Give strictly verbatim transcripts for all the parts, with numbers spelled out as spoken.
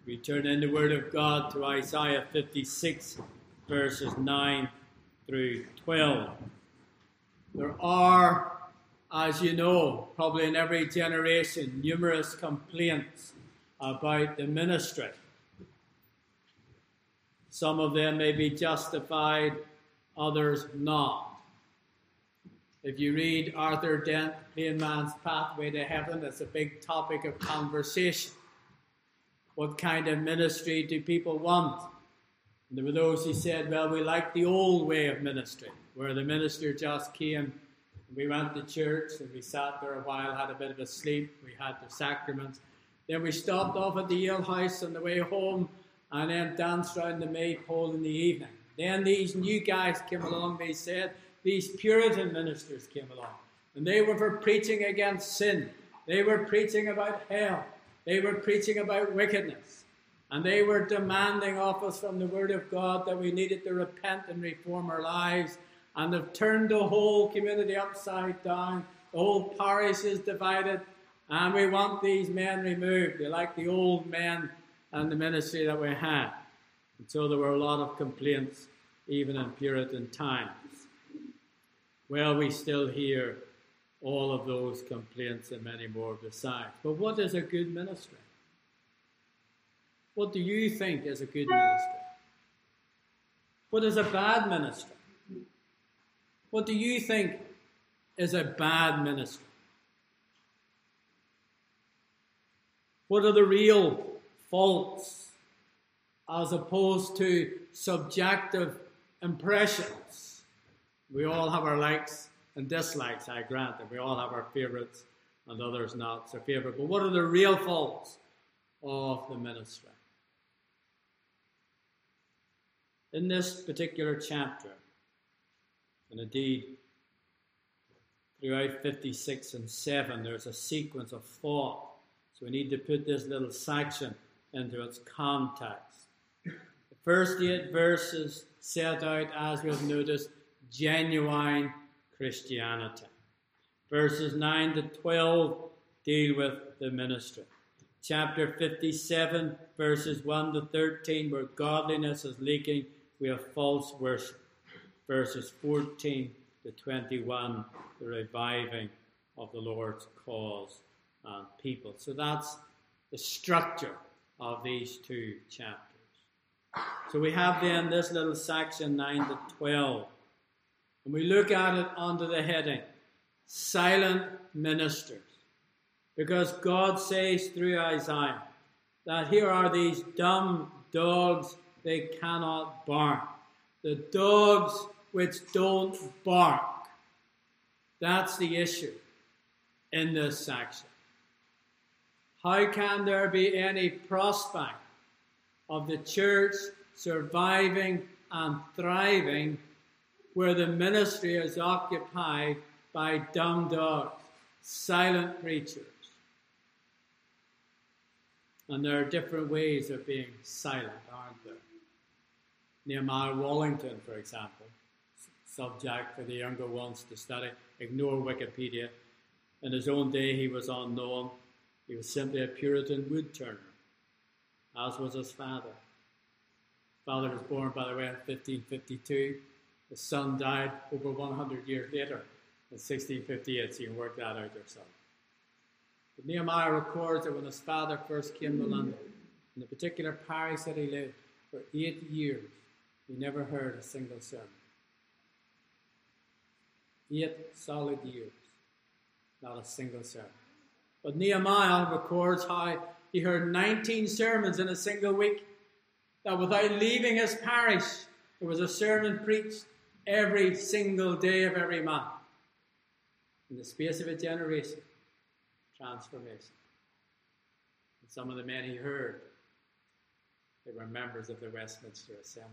We turn in the Word of God to Isaiah fifty-six, verses nine through twelve. There are, as you know, probably in every generation, numerous complaints about the ministry. Some of them may be justified, others not. If you read Arthur Dent, Plain Man's Pathway to Heaven, it's a big topic of conversation. What kind of ministry do people want? And there were those who said, well, we like the old way of ministry, where the minister just came, we went to church, and we sat there a while, had a bit of a sleep, we had the sacraments. Then we stopped off at the ale house on the way home, and then danced round the maypole in the evening. Then these new guys came along, they said, these Puritan ministers came along, and they were for preaching against sin. They were preaching about hell. They were preaching about wickedness. And they were demanding of us from the Word of God that we needed to repent and reform our lives. And they've turned the whole community upside down. The whole parish is divided. And we want these men removed. They're like the old men and the ministry that we had. And so there were a lot of complaints, even in Puritan times. Well, we still hear all of those complaints and many more besides. But what is a good ministry? What do you think is a good ministry? What is a bad ministry? What do you think is a bad ministry? What are the real faults as opposed to subjective impressions? We all have our likes and dislikes, I grant that. We all have our favourites and others not so favourite. But what are the real faults of the ministry? In this particular chapter, and indeed throughout fifty-six and seven, there's a sequence of thought. So we need to put this little section into its context. The first eight verses set out, as we've noticed, genuine Christianity. Verses nine to twelve deal with the ministry. Chapter fifty-seven, verses one to thirteen, where godliness is leaking, we have false worship. Verses fourteen to twenty-one, the reviving of the Lord's cause and people. So that's the structure of these two chapters. So we have then this little section, nine to twelve. And we look at it under the heading, Silent Ministers. Because God says through Isaiah that here are these dumb dogs, they cannot bark. The dogs which don't bark. That's the issue in this section. How can there be any prospect of the church surviving and thriving where the ministry is occupied by dumb dogs, silent preachers? And there are different ways of being silent, aren't there? Nehemiah Wallington, for example, subject for the younger ones to study, ignore Wikipedia. In his own day, he was unknown. He was simply a Puritan wood turner, as was his father. His father was born, by the way, in fifteen fifty-two. His son died over one hundred years later in sixteen fifty-eight, so you can work that out yourself. But Nehemiah records that when his father first came to London, in the particular parish that he lived, for eight years, he never heard a single sermon. Eight solid years, not a single sermon. But Nehemiah records how he heard nineteen sermons in a single week, that without leaving his parish, there was a sermon preached every single day of every month. In the space of a generation, transformation. And some of the men he heard, they were members of the Westminster Assembly.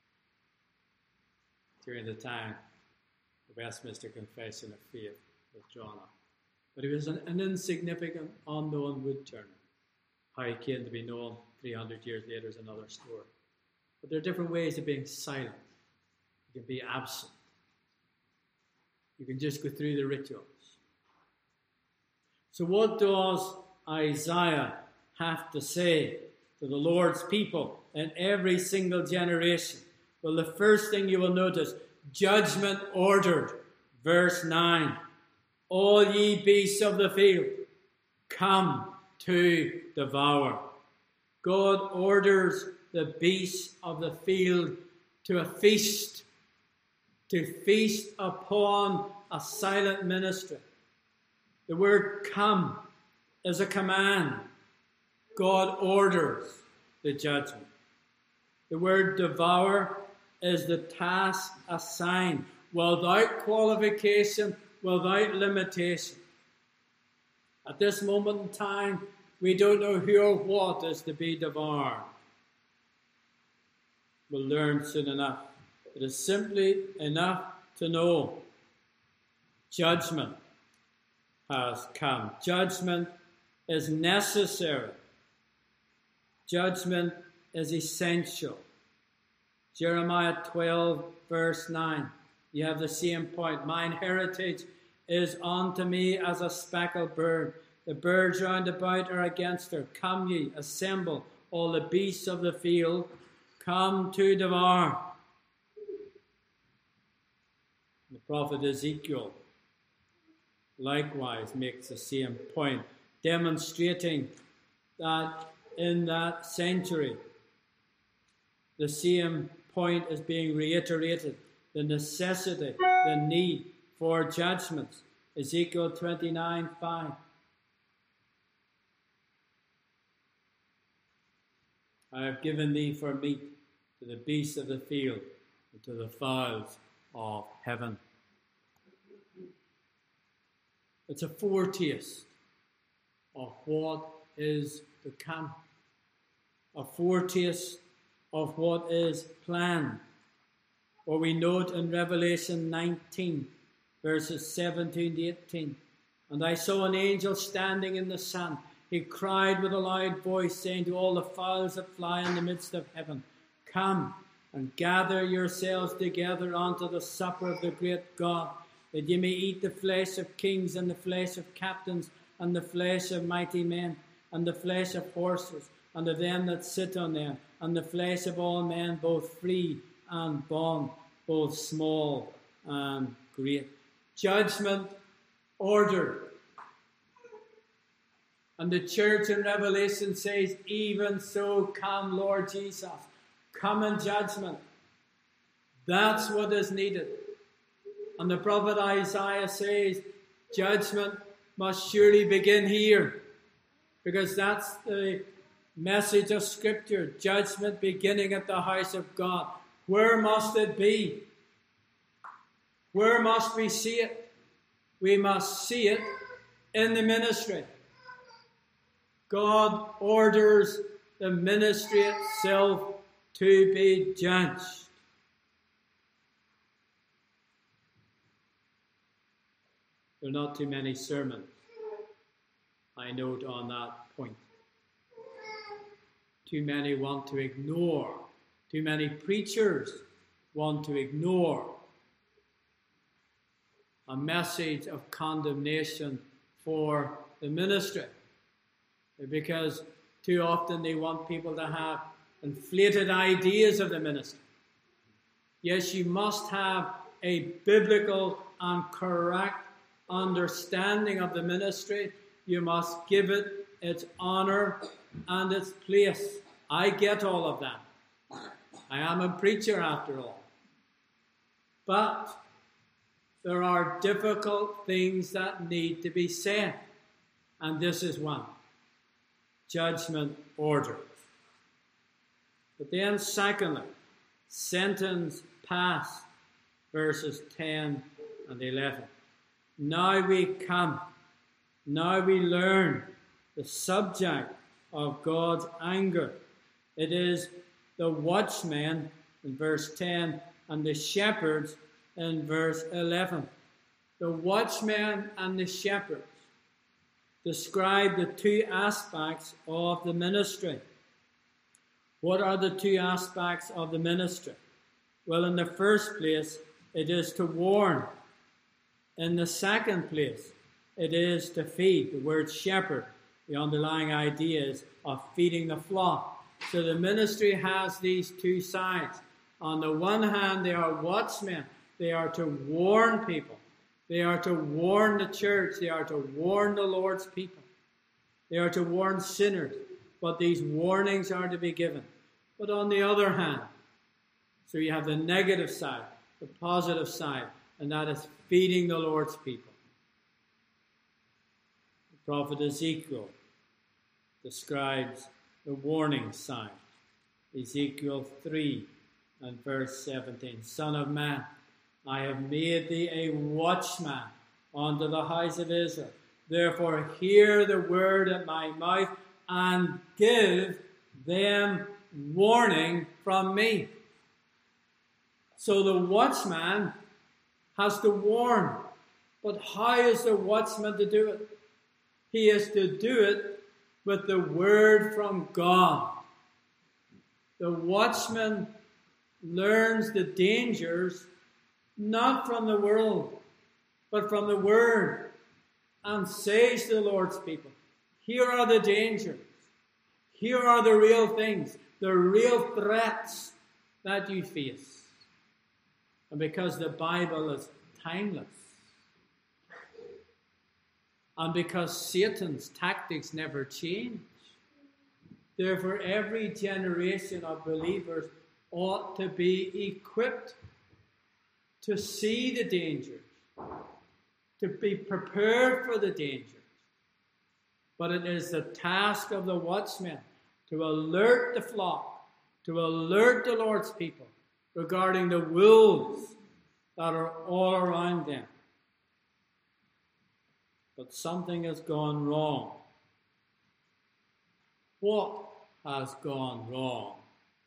During the time, the Westminster Confession of Faith was drawn up. But he was an, an insignificant, unknown wood turner. How he came to be known three hundred years later is another story. But there are different ways of being silent. You can be absent. You can just go through the rituals. So what does Isaiah have to say to the Lord's people in every single generation. Well, the first thing you will notice, judgment ordered. Verse nine, all ye beasts of the field, come to devour. God orders the beasts of the field to a feast, to feast upon a silent ministry. The word come is a command. God orders the judgment. The word devour is the task assigned without qualification, without limitation. At this moment in time, we don't know who or what is to be devoured. We'll learn soon enough. It is simply enough to know judgment has come. Judgment is necessary. Judgment is essential. Jeremiah twelve, verse nine. You have the same point. Mine heritage is unto me as a speckled bird. The birds round about are against her. Come ye, assemble, all the beasts of the field, come to devour. The prophet Ezekiel likewise makes the same point, demonstrating that in that century, the same point is being reiterated, the necessity, the need for judgments. Ezekiel twenty-nine, five. I have given thee for meat to the beasts of the field and to the fowls of heaven. It's a foretaste of what is to come, a foretaste of what is planned. Or we note in Revelation nineteen, verses seventeen to eighteen, and I saw an angel standing in the sun. He cried with a loud voice, saying to all the fowls that fly in the midst of heaven, come and gather yourselves together unto the supper of the great God, that ye may eat the flesh of kings, and the flesh of captains, and the flesh of mighty men, and the flesh of horses, and of them that sit on them, and the flesh of all men, both free and bond, both small and great. Judgment ordered. And the church in Revelation says, even so come, Lord Jesus. Come in judgment. That's what is needed. And the prophet Isaiah says, judgment must surely begin here. Because that's the message of Scripture. Judgment beginning at the house of God. Where must it be? Where must we see it? We must see it in the ministry. God orders the ministry itself to be judged. There are not too many sermons, I note, on that point. Too many want to ignore. Too many preachers want to ignore a message of condemnation for the ministry. Because too often they want people to have inflated ideas of the ministry. Yes, you must have a biblical and correct understanding of the ministry. You must give it its honor and its place. I get all of that. I am a preacher after all. But there are difficult things that need to be said. And this is one. Judgment order. But then secondly, sentence passed, verses ten and eleven. Now we come, now we learn the subject of God's anger. It is the watchmen in verse ten and the shepherds in verse eleven. The watchmen and the shepherds describe the two aspects of the ministry. What are the two aspects of the ministry? Well, in the first place, it is to warn. In the second place, it is to feed. The word shepherd, the underlying idea is of feeding the flock. So the ministry has these two sides. On the one hand, they are watchmen. They are to warn people. They are to warn the church. They are to warn the Lord's people. They are to warn sinners. But these warnings are to be given. But on the other hand, so you have the negative side, the positive side, and that is feeding the Lord's people. The prophet Ezekiel describes the warning sign. Ezekiel three and verse seventeen. Son of man, I have made thee a watchman unto the house of Israel. Therefore hear the word at my mouth and give them warning from me. So the watchman has to warn. But how is the watchman to do it? He is to do it with the word from God. The watchman learns the dangers not from the world, but from the word, and says to the Lord's people, here are the dangers. Here are the real things, the real threats that you face. And because the Bible is timeless, and because Satan's tactics never change, therefore every generation of believers ought to be equipped to see the dangers, to be prepared for the dangers. But it is the task of the watchmen to alert the flock, to alert the Lord's people regarding the wolves that are all around them. But something has gone wrong. What has gone wrong?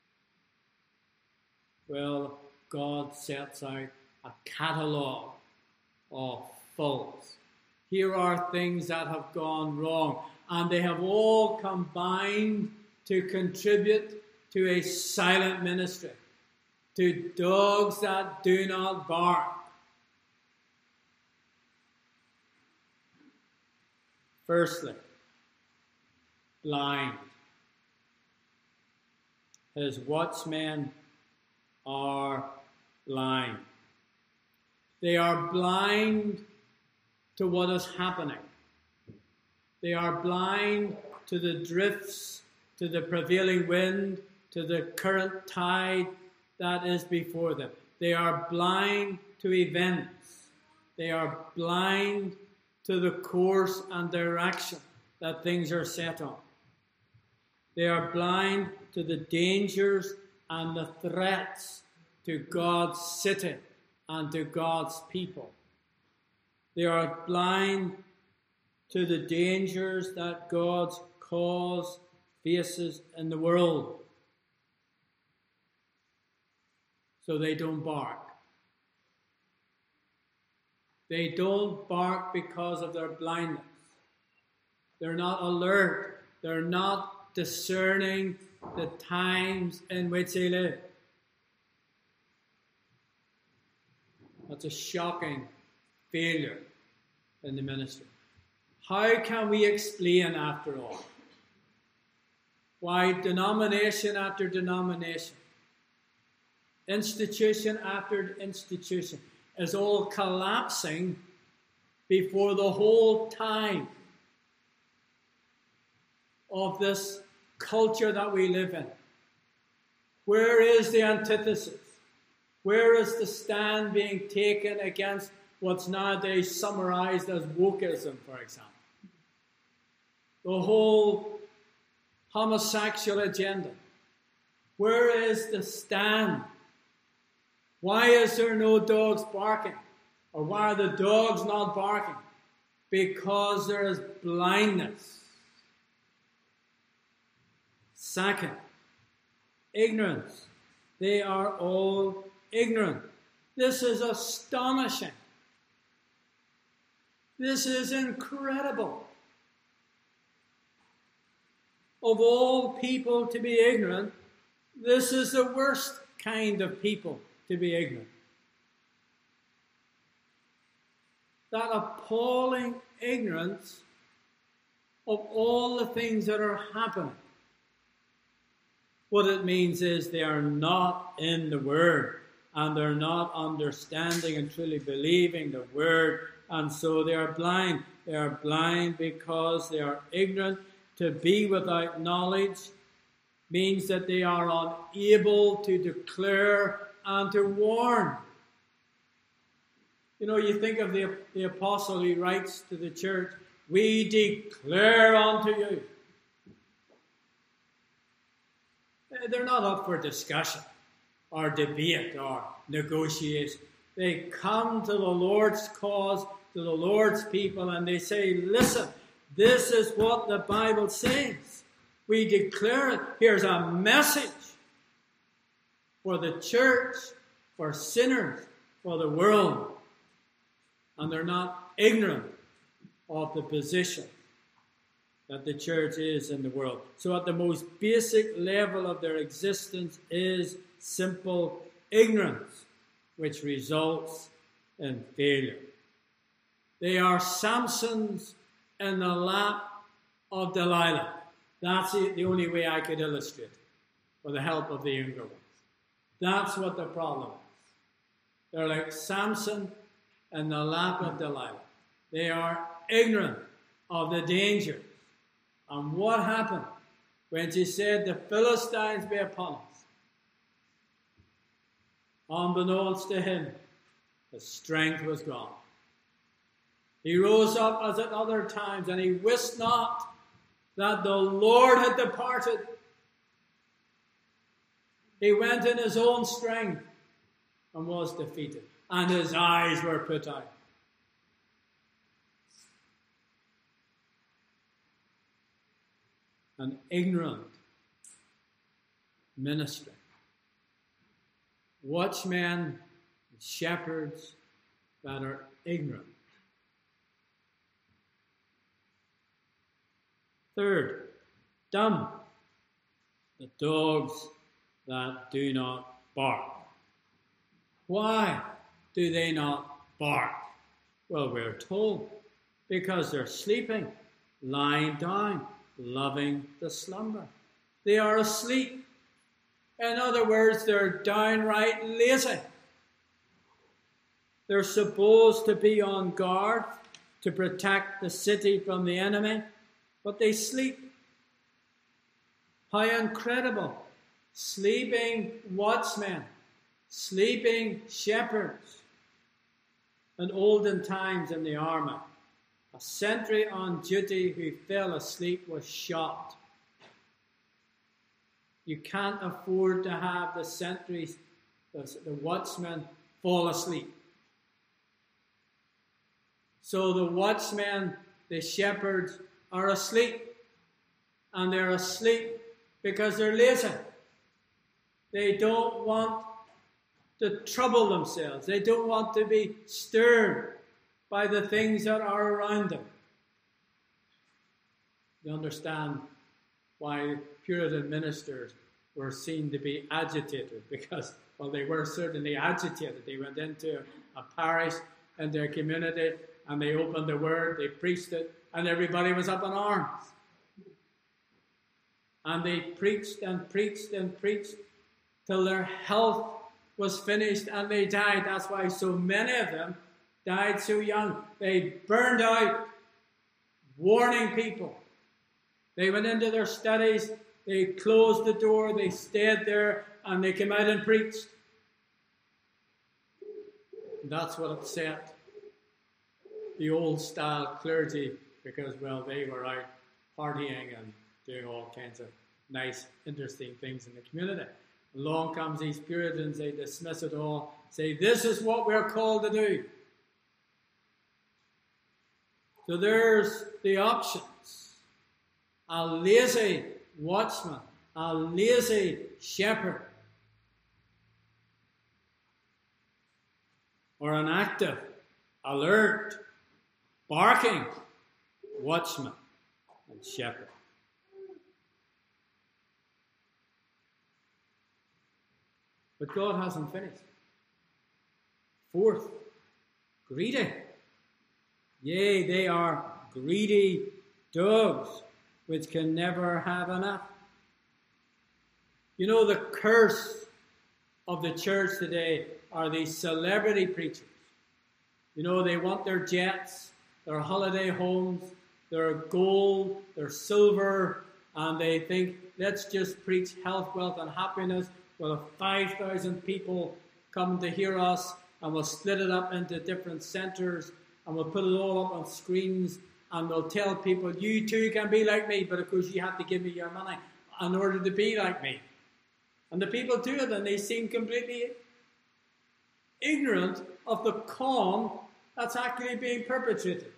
Well, God sets out a catalogue of faults. Here are things that have gone wrong, and they have all combined to contribute to a silent ministry, to dogs that do not bark. Firstly, blind. His watchmen are blind. They are blind to what is happening. They are blind to the drifts, to the prevailing wind, to the current tide that is before them. They are blind to events. They are blind to the course and direction that things are set on. They are blind to the dangers and the threats to God's city and to God's people. They are blind to the dangers that God's cause faces in the world. So they don't bark. They don't bark because of their blindness. They're not alert. They're not discerning the times in which they live. That's a shocking failure in the ministry. How can we explain, after all, why denomination after denomination, institution after institution, is all collapsing before the whole time of this culture that we live in? Where is the antithesis? Where is the stand being taken against what's nowadays summarized as wokeism, for example? The whole homosexual agenda. Where is the stand? Why is there no dogs barking? Or why are the dogs not barking? Because there is blindness. Second, ignorance. They are all ignorant. This is astonishing. This is incredible. Of all people to be ignorant, this is the worst kind of people to be ignorant. That appalling ignorance of all the things that are happening. What it means is they are not in the Word, and they're not understanding and truly believing the Word, and so they are blind. They are blind because they are ignorant. To be without knowledge means that they are unable to declare and to warn. You know, you think of the, the apostle who writes to the church, "We declare unto you." They're not up for discussion or debate or negotiation. They come to the Lord's cause, to the Lord's people, and they say, "Listen, this is what the Bible says. We declare it. Here's a message for the church, for sinners, for the world." And they're not ignorant of the position that the church is in the world. So at the most basic level of their existence is simple ignorance, which results in failure. They are Samsons in the lap of Delilah. That's the only way I could illustrate it, with the help of the younger ones. That's what the problem is. They're like Samson in the lap of Delilah. They are ignorant of the dangers. And what happened when she said, "The Philistines be upon us"? Unbeknownst to him, his strength was gone. He rose up as at other times, and he wist not that the Lord had departed. He went in his own strength and was defeated, and his eyes were put out. An ignorant ministry. Watchmen and shepherds that are ignorant. Third, dumb. The dogs that do not bark. Why do they not bark? Well, we're told because they're sleeping, lying down, loving the slumber. They are asleep. In other words, they're downright lazy. They're supposed to be on guard to protect the city from the enemy, but they sleep. How incredible. Sleeping watchmen, sleeping shepherds. In olden times in the army, a sentry on duty who fell asleep was shot. You can't afford to have the sentries, the, the watchmen, fall asleep. So the watchmen, the shepherds, are asleep. And they're asleep because they're lazy. They don't want to trouble themselves. They don't want to be stirred by the things that are around them. You understand why Puritan ministers were seen to be agitated, because, well, they were certainly agitated. They went into a parish in their community and they opened the word, they preached it, and everybody was up in arms. And they preached and preached and preached till their health was finished and they died. That's why so many of them died so young. They burned out warning people. They went into their studies, they closed the door, they stayed there, and they came out and preached. And that's what upset the old style clergy, because, well, they were out partying and doing all kinds of nice, interesting things in the community. Along comes these Puritans, they dismiss it all, say, this is what we're called to do. So there's the options. A lazy watchman, a lazy shepherd, or an active, alert, barking watchman and shepherd. But God hasn't finished. Fourth, greedy. Yea, they are greedy dogs, which can never have enough. You know, the curse of the church today are these celebrity preachers. You know, they want their jets, their holiday homes, their gold, their silver, and they think, let's just preach health, wealth, and happiness. We'll have five thousand people come to hear us, and we'll split it up into different centers, and we'll put it all up on screens, and we'll tell people, you too can be like me, but of course you have to give me your money in order to be like me. And the people do it, and they seem completely ignorant of the con that's actually being perpetrated.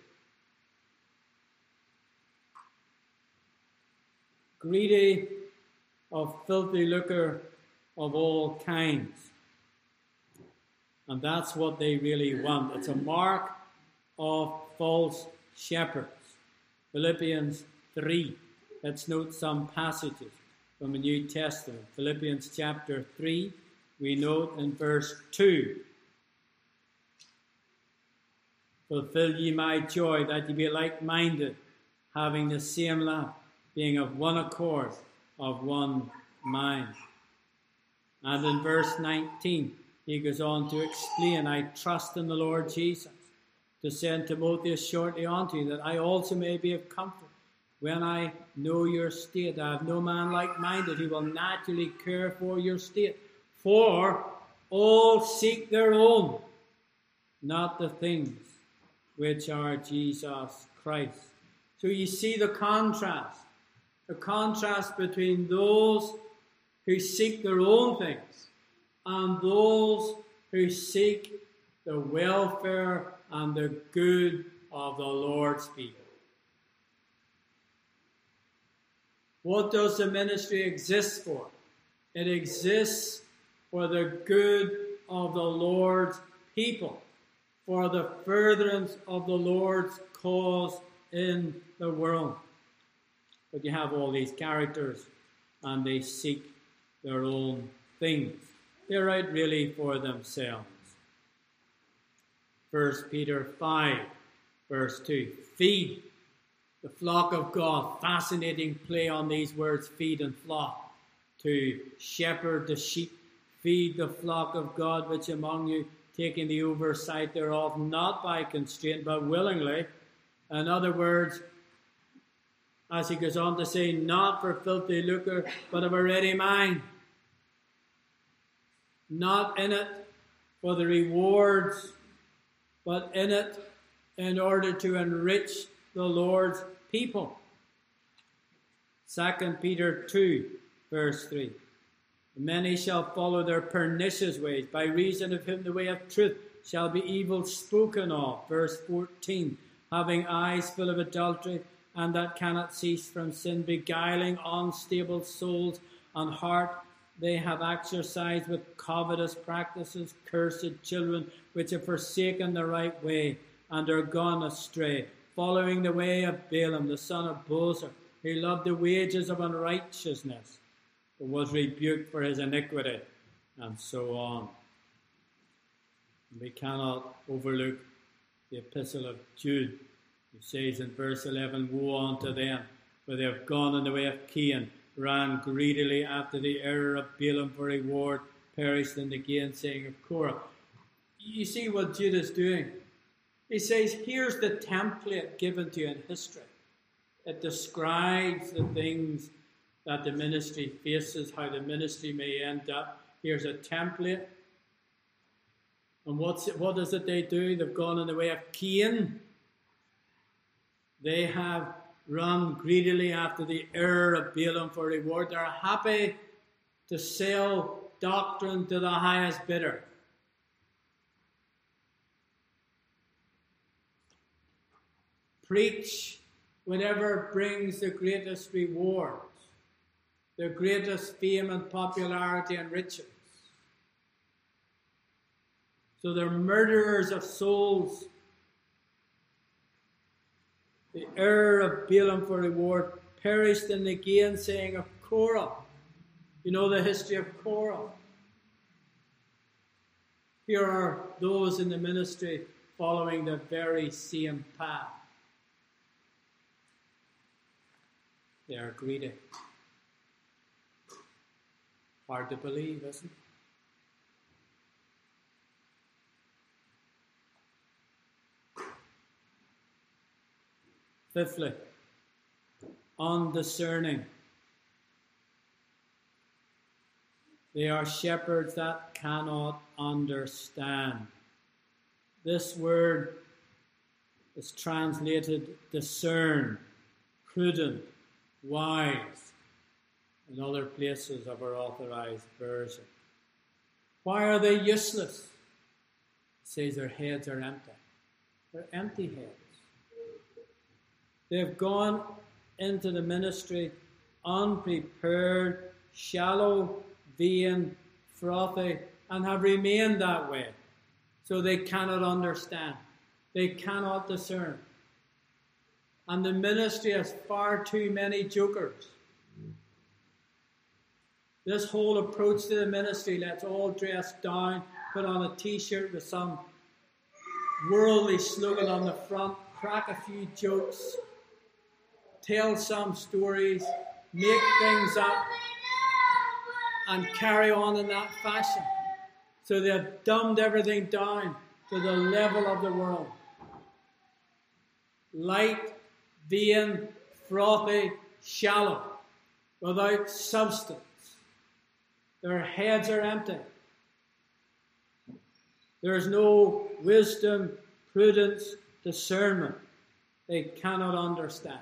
Greedy of filthy lucre of all kinds. And that's what they really want. It's a mark of false shepherds. Philippians three. Let's note some passages from the New Testament. Philippians chapter three, we note in verse two. Fulfill ye my joy, that ye be like-minded, having the same love, being of one accord, of one mind. And in verse nineteen, he goes on to explain, I trust in the Lord Jesus, to send Timotheus shortly unto you, that I also may be of comfort when I know your state. I have no man like-minded who will naturally care for your state. For all seek their own, not the things which are Jesus Christ. So you see the contrast. The contrast between those who seek their own things and those who seek the welfare and the good of the Lord's people. What does the ministry exist for? It exists for the good of the Lord's people, for the furtherance of the Lord's cause in the world. But you have all these characters, and they seek their own things. They're out really for themselves. First Peter five, verse two. Feed the flock of God. Fascinating play on these words, feed and flock. To shepherd the sheep. Feed the flock of God which among you, taking the oversight thereof, not by constraint, but willingly. In other words, as he goes on to say, not for filthy lucre, but of a ready mind. Not in it for the rewards, but in it in order to enrich the Lord's people. Second Peter two, verse three. Many shall follow their pernicious ways. By reason of him the way of truth shall be evil spoken of. Verse fourteen. Having eyes full of adultery, and that cannot cease from sin, beguiling unstable souls, and heart they have exercised with covetous practices, cursed children, which have forsaken the right way, and are gone astray, following the way of Balaam, the son of Bosor, who loved the wages of unrighteousness, but was rebuked for his iniquity, and so on. We cannot overlook the epistle of Jude, who says in verse eleven, woe unto them, for they have gone in the way of Cain, ran greedily after the error of Balaam for reward, perished in the gainsaying of Korah. You see what Jude is doing? He says, here's the template given to you in history. It describes the things that the ministry faces, how the ministry may end up. Here's a template. And what's it, what is it they do? They've gone in the way of Cain. They have run greedily after the error of Balaam for reward. They're happy to sell doctrine to the highest bidder. Preach whatever brings the greatest rewards, the greatest fame and popularity and riches. So they're murderers of souls. The error of Balaam for reward perished in the gainsaying of Korah. You know the history of Korah. Here are those in the ministry following the very same path. They are greedy. Hard to believe, isn't it? Fifthly, undiscerning. They are shepherds that cannot understand. This word is translated discern, prudent, wise, in other places of our authorized version. Why are they useless? It says their heads are empty. They're empty heads. They've gone into the ministry unprepared, shallow, vain, frothy, and have remained that way. So they cannot understand. They cannot discern. And the ministry has far too many jokers. This whole approach to the ministry, let's all dress down, put on a t-shirt with some worldly slogan on the front, crack a few jokes, tell some stories, make things up, and carry on in that fashion. So they've dumbed everything down to the level of the world. Light, vain, frothy, shallow, without substance. Their heads are empty. There is no wisdom, prudence, discernment. They cannot understand.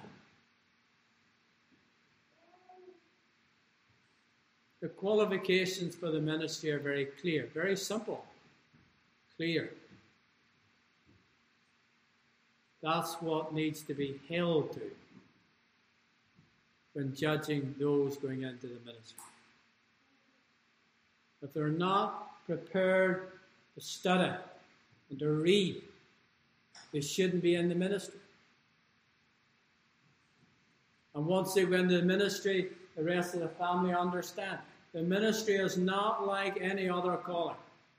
The qualifications for the ministry are very clear, very simple, clear. That's what needs to be held to when judging those going into the ministry. If they're not prepared to study and to read, they shouldn't be in the ministry. And once they go into the ministry, the rest of the family understand. The ministry is not like any other calling.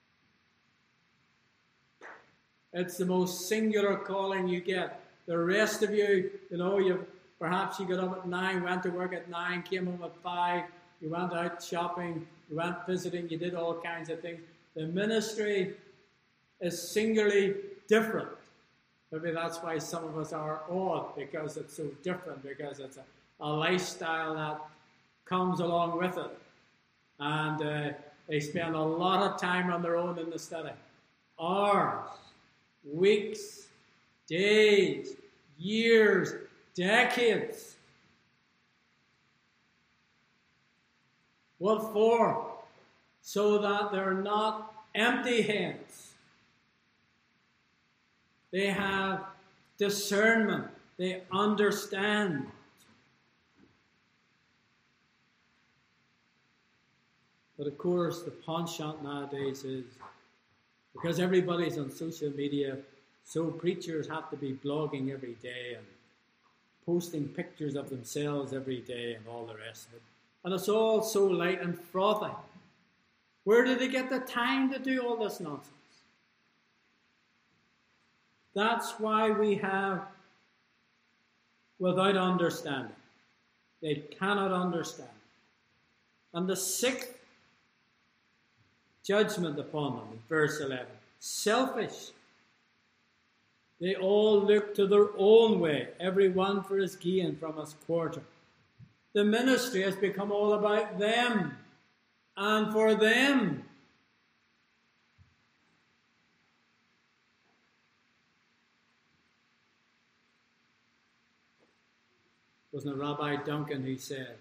It's the most singular calling you get. The rest of you, you know, you perhaps you got up at nine, went to work at nine, came home at five, you went out shopping, you went visiting, you did all kinds of things. The ministry is singularly different. Maybe that's why some of us are awed, because it's so different, because it's a, a lifestyle that comes along with it. And uh, they spend a lot of time on their own in the study. Hours, weeks, days, years, decades. What for? So that they're not empty hands. They have discernment. They understand. But of course, the penchant nowadays is, because everybody's on social media, so preachers have to be blogging every day and posting pictures of themselves every day and all the rest of it. And it's all so light and frothy. Where do they get the time to do all this nonsense? That's why we have without understanding. They cannot understand. And the sixth judgment upon them, in verse eleven, selfish. They all look to their own way, every one for his gain from his quarter. The ministry has become all about them and for them. Wasn't it Rabbi Duncan who said,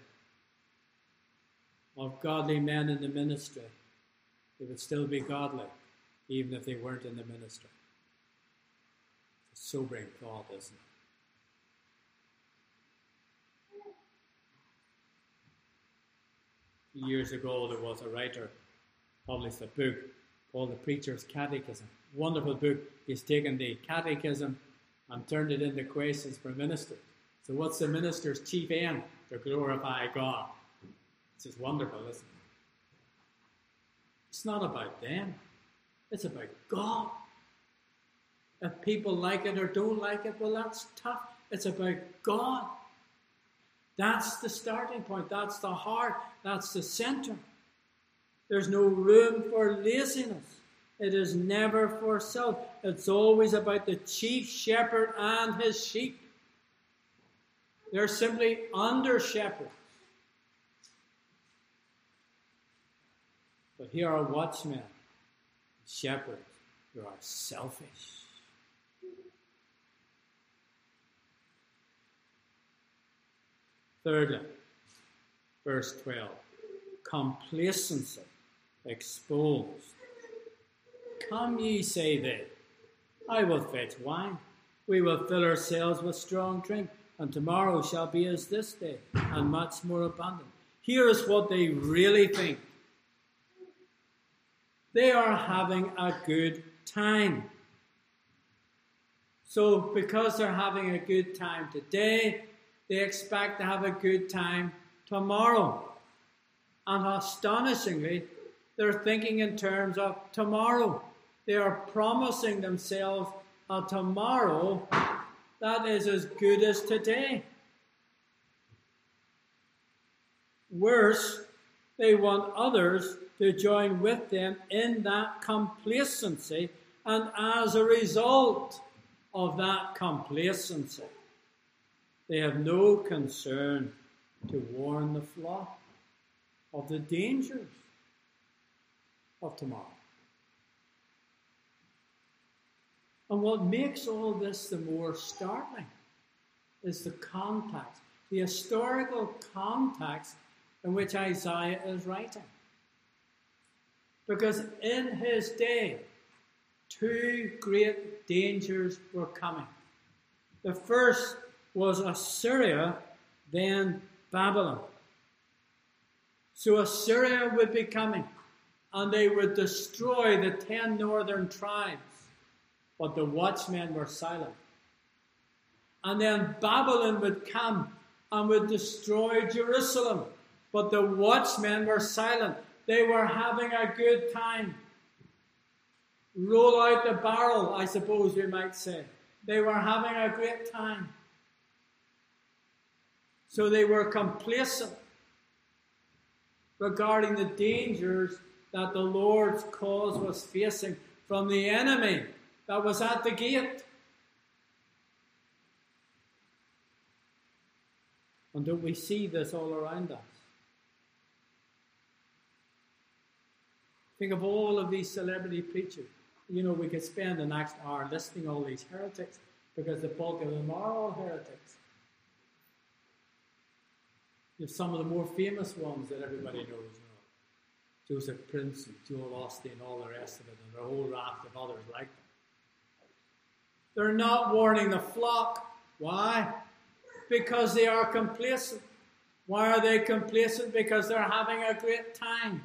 of godly men in the ministry, they would still be godly, even if they weren't in the ministry. It's a sobering thought, isn't it? Years ago, there was a writer published a book called The Preacher's Catechism. Wonderful book. He's taken the catechism and turned it into questions for ministers. So what's the minister's chief aim? To glorify God. This is wonderful, isn't it? It's not about them. It's about God. If people like it or don't like it, well, that's tough. It's about God. That's the starting point. That's the heart. That's the center. There's no room for laziness. It is never for self. It's always about the chief shepherd and his sheep. They're simply under shepherds. But here are watchmen, shepherds, who are selfish. Thirdly, verse twelve, complacency exposed. Come ye, say they, I will fetch wine. We will fill ourselves with strong drink, and tomorrow shall be as this day, and much more abundant. Here is what they really think. They are having a good time. So because they're having a good time today, they expect to have a good time tomorrow. And astonishingly, they're thinking in terms of tomorrow. They are promising themselves a tomorrow that is as good as today. Worse, they want others to join with them in that complacency, and as a result of that complacency, they have no concern to warn the flock of the dangers of tomorrow. And what makes all this the more startling is the context, the historical context in which Isaiah is writing. Because in his day, two great dangers were coming. The first was Assyria, then Babylon. So Assyria would be coming, and they would destroy the ten northern tribes. But the watchmen were silent. And then Babylon would come and would destroy Jerusalem. But the watchmen were silent. They were having a good time. Roll out the barrel, I suppose we might say. They were having a great time. So they were complacent regarding the dangers that the Lord's cause was facing from the enemy that was at the gate. And don't we see this all around us? Think of all of these celebrity preachers. You know, we could spend the next hour listing all these heretics, because the bulk of them are all heretics. You have some of the more famous ones that everybody knows, you know. Joseph Prince and Joel Osteen and all the rest of it, and a whole raft of others like them. They're not warning the flock. Why? Because they are complacent. Why are they complacent? Because they're having a great time.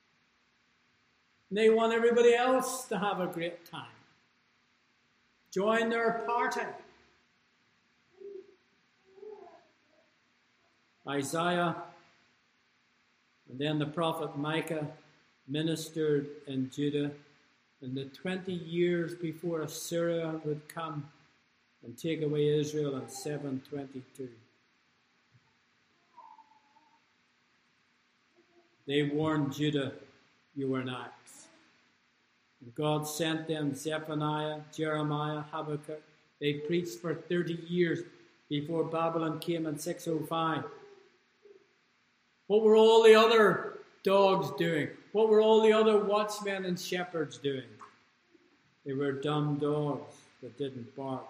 They want everybody else to have a great time. Join their party. Isaiah and then the prophet Micah ministered in Judah in the twenty years before Assyria would come and take away Israel in seven twenty-two. They warned Judah, you were next. And God sent them Zephaniah, Jeremiah, Habakkuk. They preached for thirty years before Babylon came in six oh five. What were all the other dogs doing? What were all the other watchmen and shepherds doing? They were dumb dogs that didn't bark.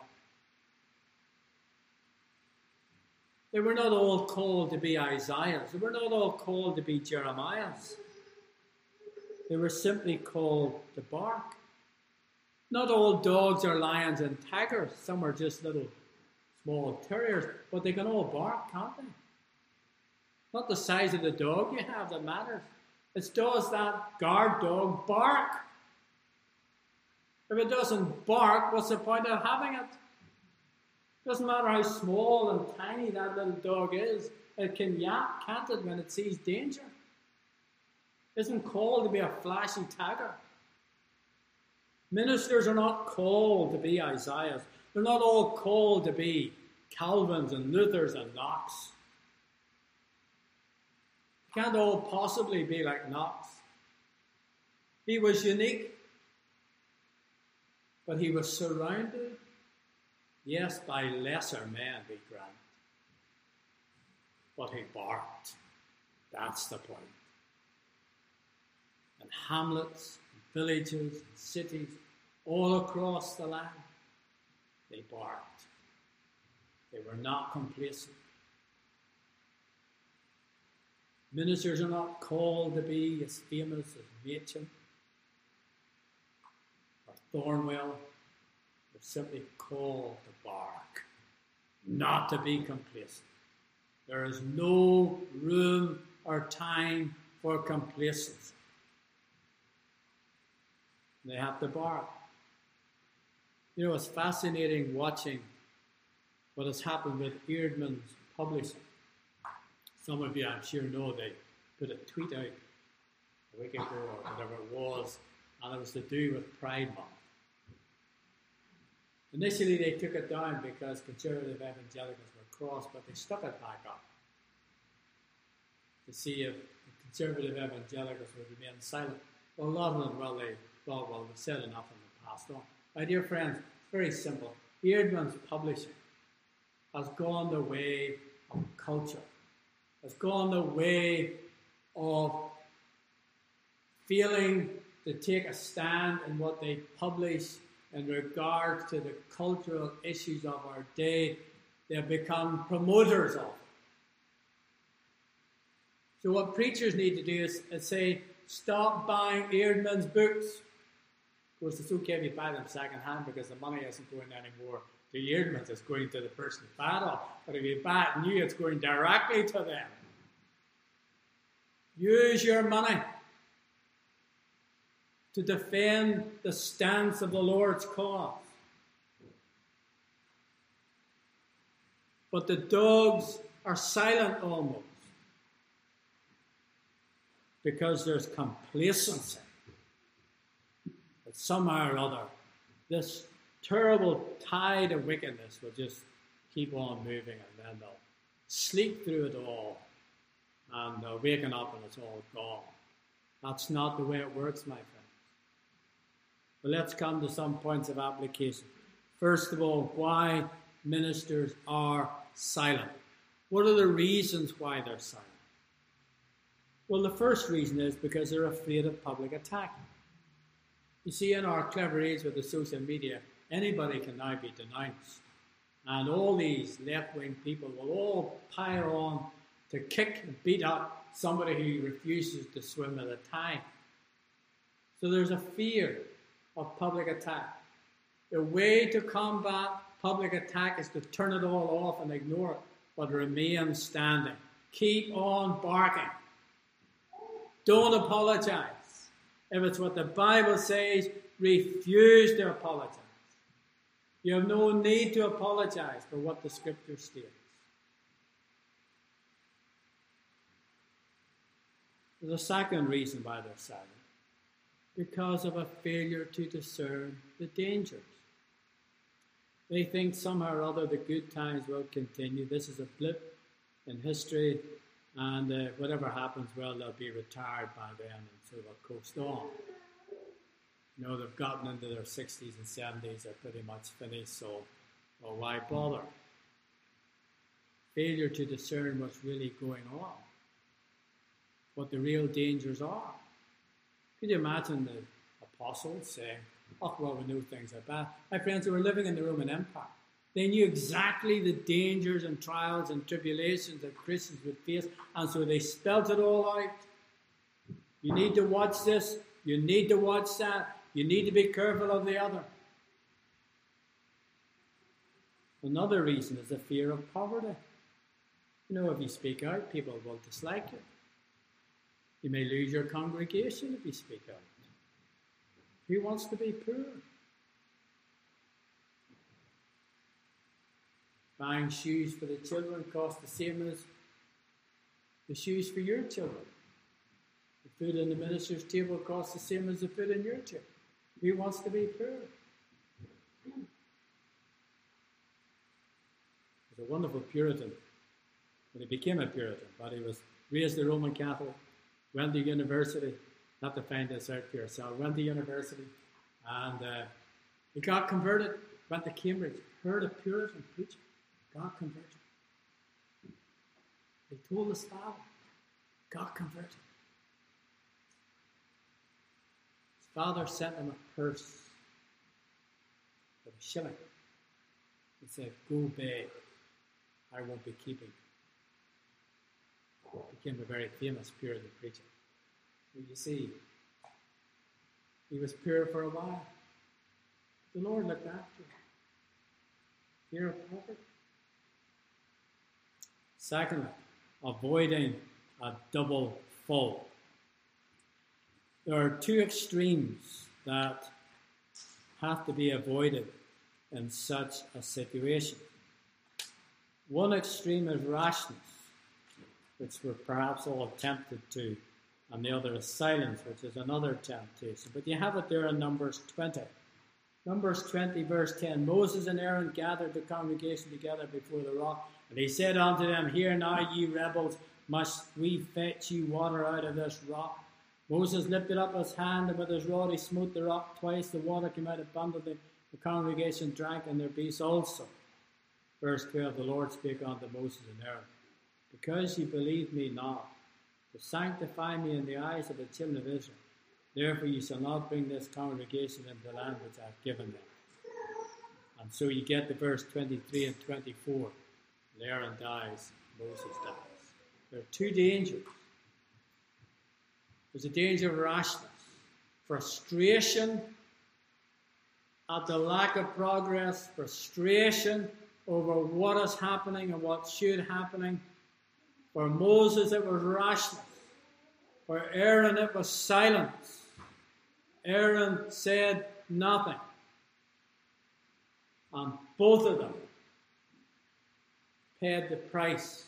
They were not all called to be Isaiahs. They were not all called to be Jeremiahs. They were simply called to bark. Not all dogs are lions and tigers. Some are just little small terriers, but they can all bark, can't they? Not the size of the dog you have that matters. It's does that guard dog bark? If it doesn't bark, what's the point of having it? Doesn't matter how small and tiny that little dog is, it can yap, can't it, when it sees danger? It isn't called to be a flashy tagger. Ministers are not called to be Isaiahs. They're not all called to be Calvins and Luthers and Knox. You can't all possibly be like Knox. He was unique, but he was surrounded, yes, by lesser men, we grant. But he barked. That's the point. And hamlets, and villages, and cities, all across the land, they barked. They were not complacent. Ministers are not called to be as famous as Machen or Thornwell. They're simply called to bark, not to be complacent. There is no room or time for complacency. They have to bark. You know, it's fascinating watching what has happened with Eerdmans Publishing. Some of you, I'm sure, know they put a tweet out a week ago or whatever it was, and it was to do with Pride Month. Initially, they took it down because conservative evangelicals were cross, but they stuck it back up to see if the conservative evangelicals would remain silent. Well, a lot of them, well, they thought, well, we've said enough and they passed on. My dear friends, it's very simple. Eerdmans Publishing has gone the way of culture, has gone the way of feeling to take a stand in what they publish in regard to the cultural issues of our day. They have become promoters of it. So what preachers need to do is, is say, stop buying Eerdmans books. Of course, it's okay if you buy them second-hand because the money isn't going anymore to Eerdmans, it's going to the person who bought it. But if you buy it new, it's going directly to them. Use your money to defend the stance of the Lord's cause. But the dogs are silent almost because there's complacency. But somehow or other, this terrible tide of wickedness will just keep on moving, and then they'll sleep through it all, and they'll waken up and it's all gone. That's not the way it works, my friends. But let's come to some points of application. First of all, why ministers are silent. What are the reasons why they're silent? Well, the first reason is because they're afraid of public attack. You see, in our clever age with the social media, anybody can now be denounced. And all these left-wing people will all pile on to kick and beat up somebody who refuses to swim at a tide. So there's a fear of public attack. The way to combat public attack is to turn it all off and ignore it, but remain standing. Keep on barking. Don't apologize. If it's what the Bible says, refuse to apologize. You have no need to apologize for what the Scripture states. There's a second reason why they're silent. Because of a failure to discern the dangers. They think somehow or other the good times will continue. This is a blip in history, and uh, whatever happens, well, they'll be retired by then, and so they'll coast on. You know, they've gotten into their sixties and seventies, they're pretty much finished, so well, why bother? Failure to discern what's really going on, what the real dangers are. Could you imagine the apostles saying, oh, well, we know things are bad. My friends, they were living in the Roman Empire. They knew exactly the dangers and trials and tribulations that Christians would face, and so they spelt it all out. You need to watch this. You need to watch that. You need to be careful of the other. Another reason is the fear of poverty. You know, if you speak out, people will dislike you. You may lose your congregation if you speak out. Who wants to be poor? Buying shoes for the children costs the same as the shoes for your children. The food on the minister's table costs the same as the food in your table. Who wants to be poor? There's a wonderful Puritan. When he became a Puritan, but he was raised a Roman Catholic, went to university, You have to find this out for yourself. Went to university and uh, he got converted. Went to Cambridge. Heard a Puritan preacher. Got converted. He told his father. Got converted. His father sent him a purse with a shilling. He said, "Go beg. I won't be keeping." Became a very famous Puritan preacher. Well, you see, he was pure for a while. The Lord looked after him. Fear of poverty. Secondly, avoiding a double fault. There are two extremes that have to be avoided in such a situation. One extreme is rashness, which we're perhaps all tempted to, and the other is silence, which is another temptation. But you have it there in Numbers twenty. Numbers twenty, verse ten. Moses and Aaron gathered the congregation together before the rock, and he said unto them, "Hear now, ye rebels, must we fetch you water out of this rock?" Moses lifted up his hand, and with his rod he smote the rock twice. The water came out abundantly. The congregation drank, and their beasts also. Verse twelve, the Lord spake unto Moses and Aaron, "Because ye believe me not, to sanctify me in the eyes of the children of Israel, therefore ye shall not bring this congregation into the land which I have given them." And so you get to verse twenty-three and twenty-four. And Aaron dies, Moses dies. There are two dangers. There's a danger of rashness, frustration at the lack of progress, frustration over what is happening and what should happening. For Moses it was rashness. For Aaron it was silence. Aaron said nothing. And both of them paid the price,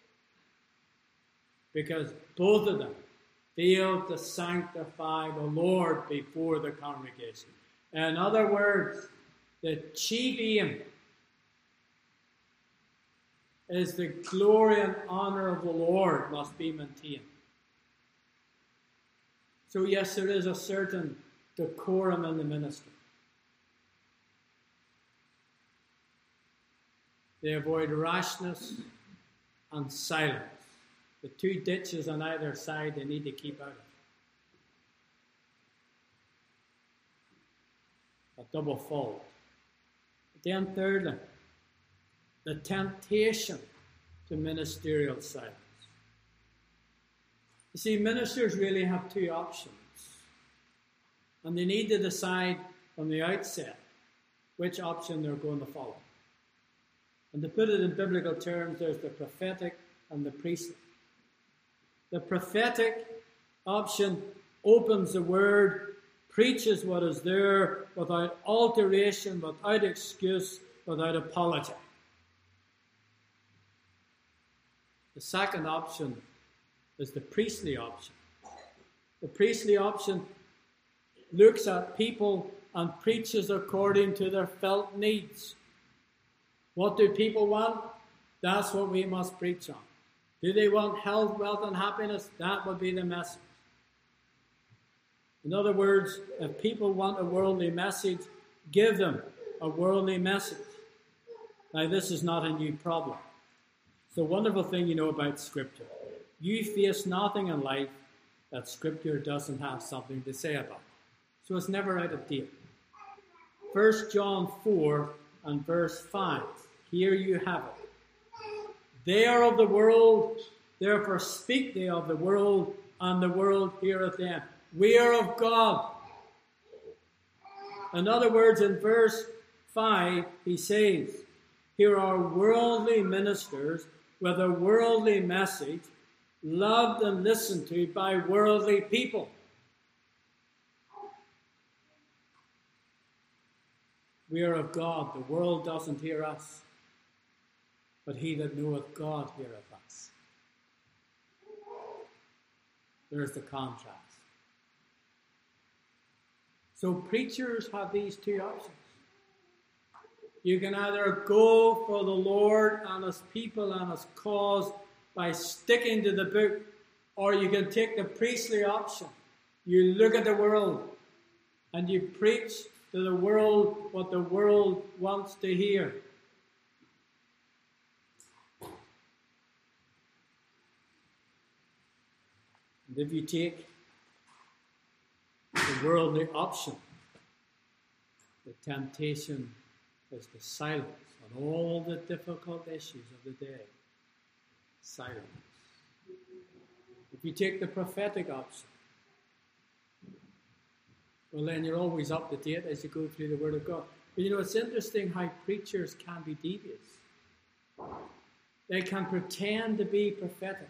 because both of them failed to sanctify the Lord before the congregation. In other words, the chief aim is the glory and honor of the Lord must be maintained. So yes, there is a certain decorum in the ministry. They avoid rashness and silence. The two ditches on either side they need to keep out of. A double fault. But then thirdly, the temptation to ministerial silence. You see, ministers really have two options. And they need to decide from the outset which option they're going to follow. And to put it in biblical terms, there's the prophetic and the priestly. The prophetic option opens the word, preaches what is there without alteration, without excuse, without apology. The second option is the priestly option. The priestly option looks at people and preaches according to their felt needs. What do people want? That's what we must preach on. Do they want health, wealth, and happiness? That would be the message. In other words, if people want a worldly message, give them a worldly message. Now, this is not a new problem. It's a wonderful thing you know about Scripture. You face nothing in life that Scripture doesn't have something to say about. So it's never out of date. First John four and verse five. Here you have it. They are of the world, therefore speak they of the world, and the world heareth them. We are of God. In other words, in verse five, he says, here are worldly ministers with a worldly message, loved and listened to by worldly people. We are of God. The world doesn't hear us, but he that knoweth God heareth us. There's the contrast. So preachers have these two options. You can either go for the Lord and his people and his cause by sticking to the book, or you can take the priestly option You look at the world and you preach to the world what the world wants to hear. And if you take the worldly option, the temptation is to silence on all the difficult issues of the day. Silence. If you take the prophetic option, well, then you're always up to date as you go through the Word of God. But you know, it's interesting how preachers can be devious. They can pretend to be prophetic.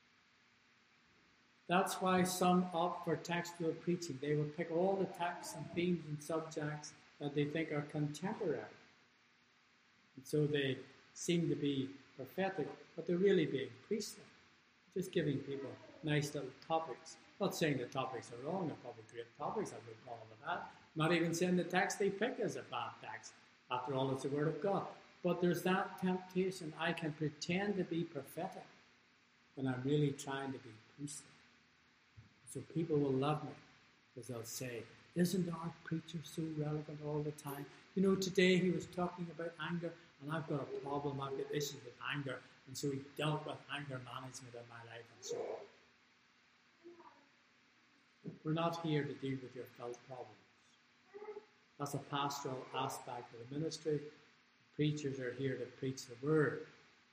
That's why some opt for textual preaching. They will pick all the texts and themes and subjects that they think are contemporary. And so they seem to be prophetic, but they're really being priestly. Just giving people nice little topics. Not saying the topics are wrong, they're probably great topics, I would call it that. Not even saying the text they pick is a bad text. After all, it's the Word of God. But there's that temptation. I can pretend to be prophetic when I'm really trying to be priestly. So people will love me because they'll say, isn't our preacher so relevant all the time? You know, today he was talking about anger, and I've got a problem, I've got issues with anger, and so he dealt with anger management in my life and so on. We're not here to deal with your felt problems. That's a pastoral aspect of the ministry. The preachers are here to preach the Word.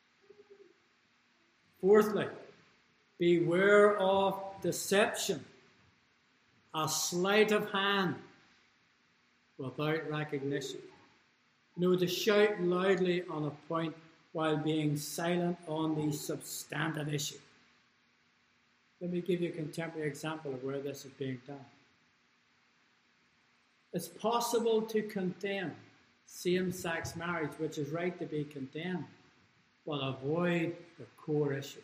Fourthly, beware of deception, a sleight of hand without recognition. You know, to shout loudly on a point while being silent on the substantive issue. Let me give you a contemporary example of where this is being done. It's possible to condemn same-sex marriage, which is right to be condemned, but avoid the core issue.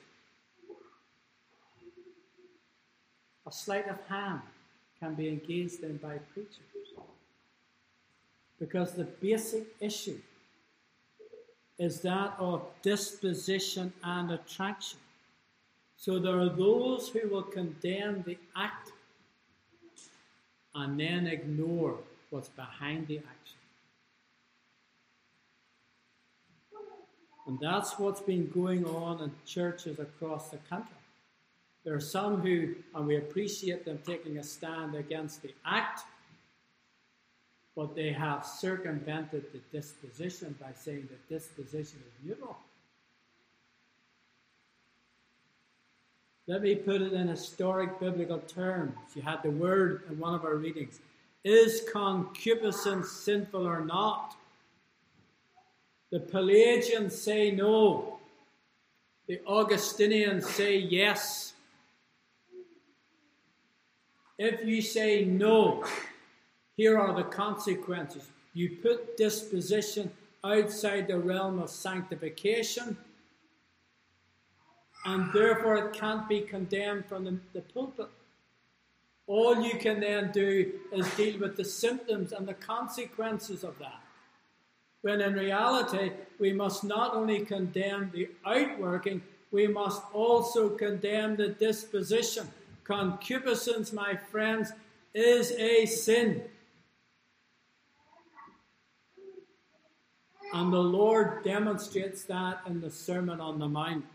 A sleight of hand can be engaged in by preachers because the basic issue is that of disposition and attraction. So there are those who will condemn the act and then ignore what's behind the action. And that's what's been going on in churches across the country. There are some who, and we appreciate them taking a stand against the act, but they have circumvented the disposition by saying that disposition is neutral. Let me put it in historic biblical terms. You had the word in one of our readings. Is concupiscence sinful or not? The Pelagians say no. The Augustinians say yes. If you say no, here are the consequences. You put disposition outside the realm of sanctification, and therefore it can't be condemned from the, the pulpit. All you can then do is deal with the symptoms and the consequences of that. When in reality, we must not only condemn the outworking, we must also condemn the disposition. Concupiscence, my friends, is a sin. And the Lord demonstrates that in the Sermon on the Mount.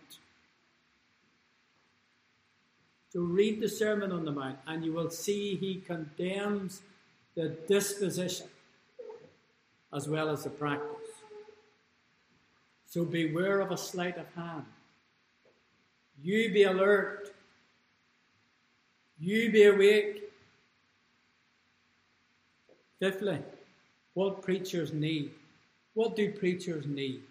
So read the Sermon on the Mount and you will see he condemns the disposition as well as the practice. So beware of a sleight of hand. You be alert. You be awake. Fifthly, what preachers need. What do preachers need?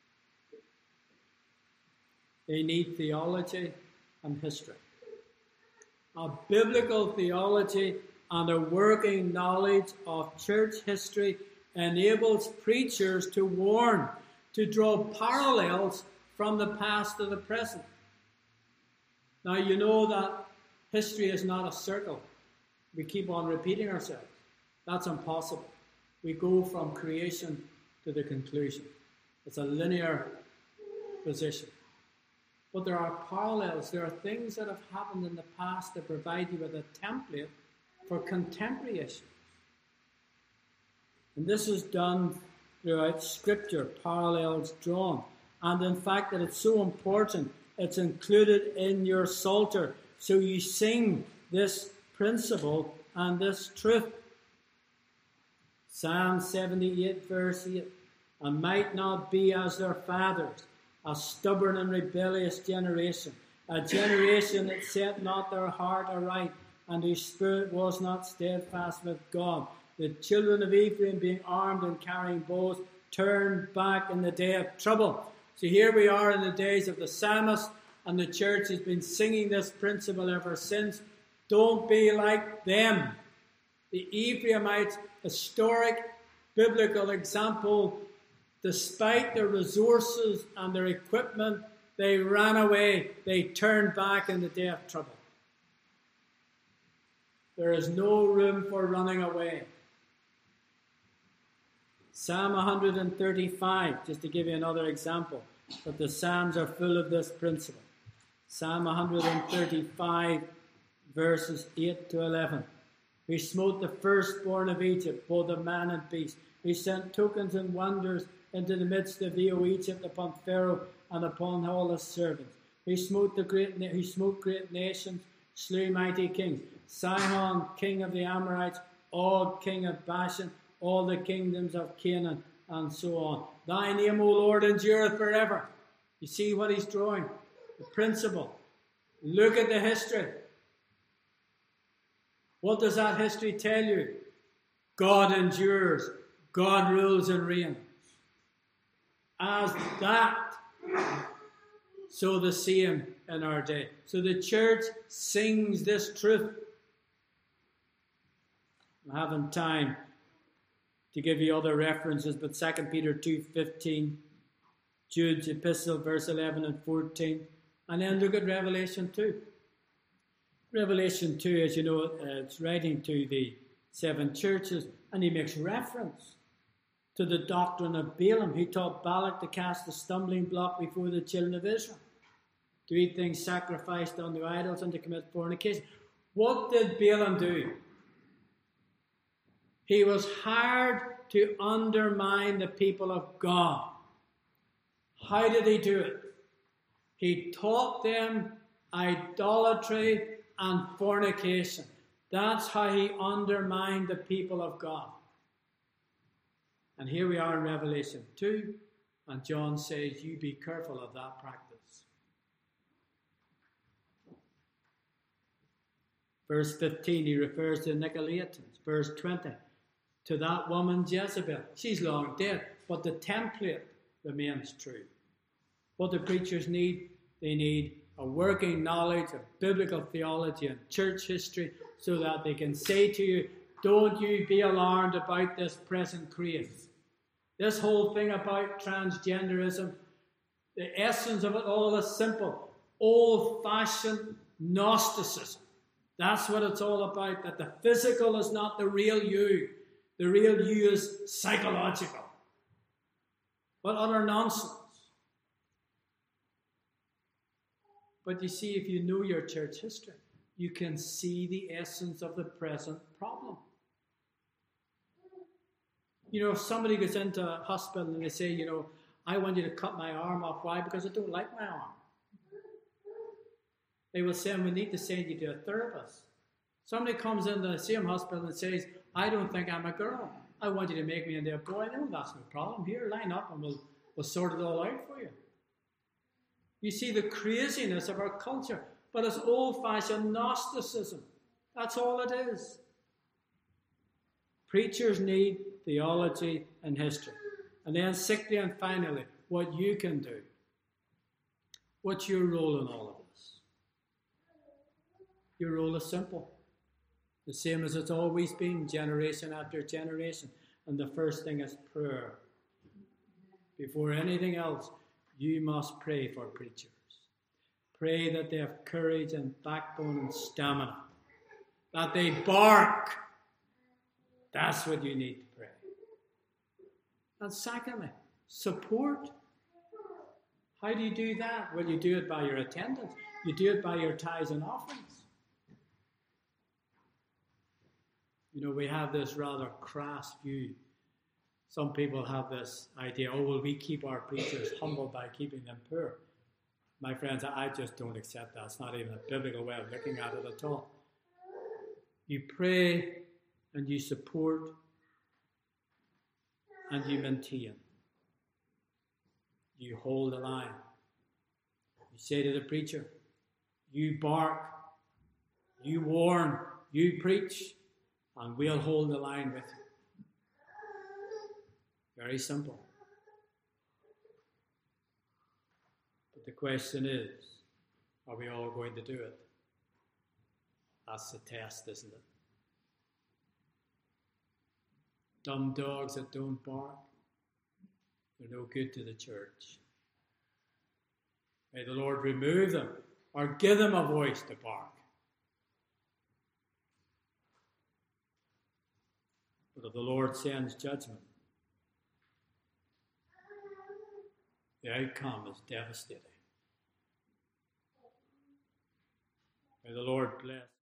They need theology and history. A biblical theology and a working knowledge of church history enables preachers to warn, to draw parallels from the past to the present. Now, you know that history is not a circle. We keep on repeating ourselves. That's impossible. We go from creation to the conclusion. It's a linear position. But there are parallels. There are things that have happened in the past that provide you with a template for contemporary issues. And this is done throughout Scripture, parallels drawn. And in fact, that it's so important, it's included in your Psalter. So you sing this principle and this truth. Psalm seventy-eight, verse eight. And might not be as their fathers, a stubborn and rebellious generation, a generation that set not their heart aright, and whose spirit was not steadfast with God. The children of Ephraim, being armed and carrying bows, turned back in the day of trouble. So here we are in the days of the psalmist, and the church has been singing this principle ever since. Don't be like them. The Ephraimites, historic biblical example, despite their resources and their equipment, they ran away. They turned back in the day of trouble. There is no room for running away. Psalm one thirty-five, just to give you another example, but the Psalms are full of this principle. Psalm one thirty-five, verses eight to eleven. Who smote the firstborn of Egypt, both of man and beast. Who sent tokens and wonders into the midst of thee, O Egypt, upon Pharaoh and upon all his servants. Who smote the great, who smote great nations, slew mighty kings. Sihon, king of the Amorites, Og, king of Bashan, all the kingdoms of Canaan, and so on. Thy name, O Lord, endureth forever. You see what he's drawing? The principle. Look at the history. What does that history tell you? God endures. God rules and reigns. As that, so the same in our day. So the church sings this truth. I'm having time to give you other references, but Second Peter two fifteen, Jude's epistle, verse eleven and fourteen, and then look at Revelation two. Revelation two, as you know, uh, it's writing to the seven churches, and he makes reference to the doctrine of Balaam. He taught Balak to cast a stumbling block before the children of Israel, to eat things sacrificed unto idols and to commit fornication. What did Balaam do? He was hired to undermine the people of God. How did he do it? He taught them idolatry and fornication. That's how he undermined the people of God. And here we are in Revelation two, and John says, you be careful of that practice. Verse fifteen, he refers to the Nicolaitans. Verse twenty, to that woman Jezebel. She's long dead, but the template remains true. What do preachers need? They need a working knowledge of biblical theology and church history so that they can say to you, don't you be alarmed about this present craze. This whole thing about transgenderism, the essence of it all is simple. Old-fashioned Gnosticism. That's what it's all about, that the physical is not the real you. The real you is psychological. What utter nonsense. But you see, if you know your church history, you can see the essence of the present problem. You know, if somebody goes into a hospital and they say, you know, I want you to cut my arm off. Why? Because I don't like my arm. They will say, we need to send you to a therapist. Somebody comes into the same hospital and says, I don't think I'm a girl. I want you to make me into a boy. No, that's no problem. Here, line up and we'll, we'll sort it all out for you. You see the craziness of our culture. But it's old-fashioned Gnosticism. That's all it is. Preachers need theology and history. And then sixthly and finally, what you can do. What's your role in all of this? Your role is simple. The same as it's always been, generation after generation. And the first thing is prayer. Before anything else, you must pray for preachers. Pray that they have courage and backbone and stamina. That they bark. That's what you need to pray. And secondly, support. How do you do that? Well, you do it by your attendance. You do it by your tithes and offerings. You know, we have this rather crass view. Some people have this idea, oh, well, we keep our preachers humble by keeping them poor. My friends, I just don't accept that. It's not even a biblical way of looking at it at all. You pray and you support and you maintain. You hold the line. You say to the preacher, you bark, you warn, you preach, and we'll hold the line with you. Very simple. But the question is, are we all going to do it? That's the test, isn't it? Dumb dogs that don't bark, they're no good to the church. May the Lord remove them or give them a voice to bark. But if the Lord sends judgment, the outcome is devastating. May the Lord bless.